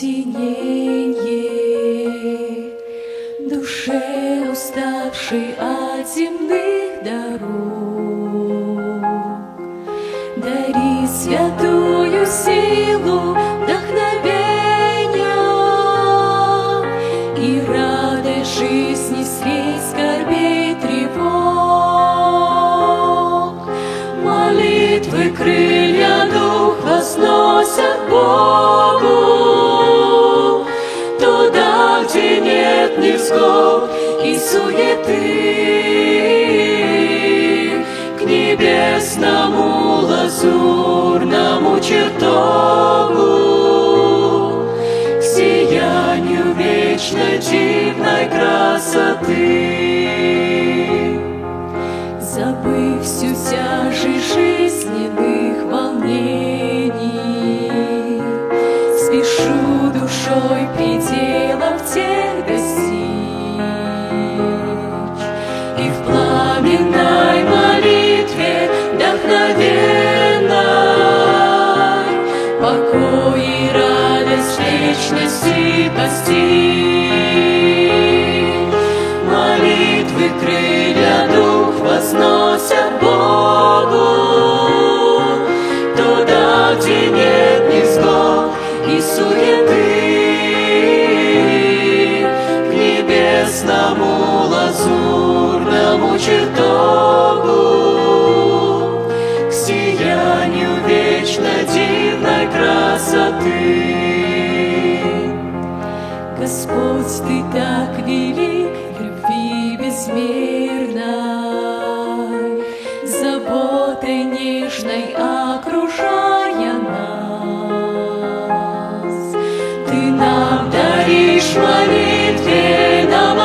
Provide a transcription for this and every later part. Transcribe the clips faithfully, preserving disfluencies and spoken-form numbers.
уединенье душе, уставшей от земных дорог. Дари святую силу вдохновения и радость жизни средь скорбей тревог. Молитвы крылья дух возносят Богу туда, где нет невзгод и суеты, к небесному лазурному чертогу, к сиянию вечной дивной красоты. Забыв всю тяжесть жизненных волнений, спешу душой пределов тех достичь, и в пламенной молитве вдохновенной покой и радость вечности постичь. Молитвы крылья дух возносят Богу туда, где нет невзгод и суеты, к небесному лазурному чертогу, к сиянию вечной дивной красоты. Господь, Ты так велик в любви безмерной, заботой нежной окружая нас. Ты нам даришь в молитве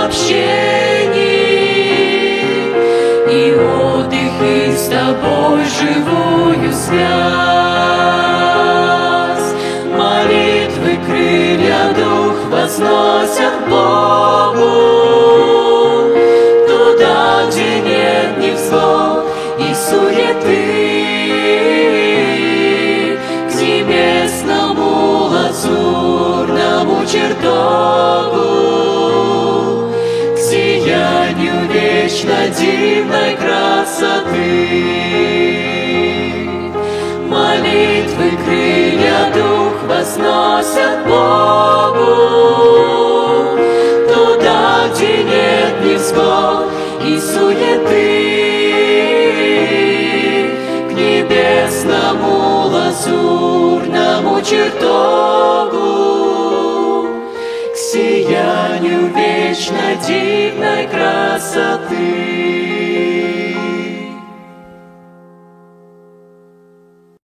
общение и отдых, и с Тобой живую связь. Молитвы крылья дух возносят Богу туда, где нет невзгод и суеты, к небесному лазурному чертогу, к сиянию вечной дивной красоты. Молитвы крылья дух возносят Богу туда, где нет невзгод и суеты, к небесному лазурному чертогу, к сиянию вечной дивной красоты.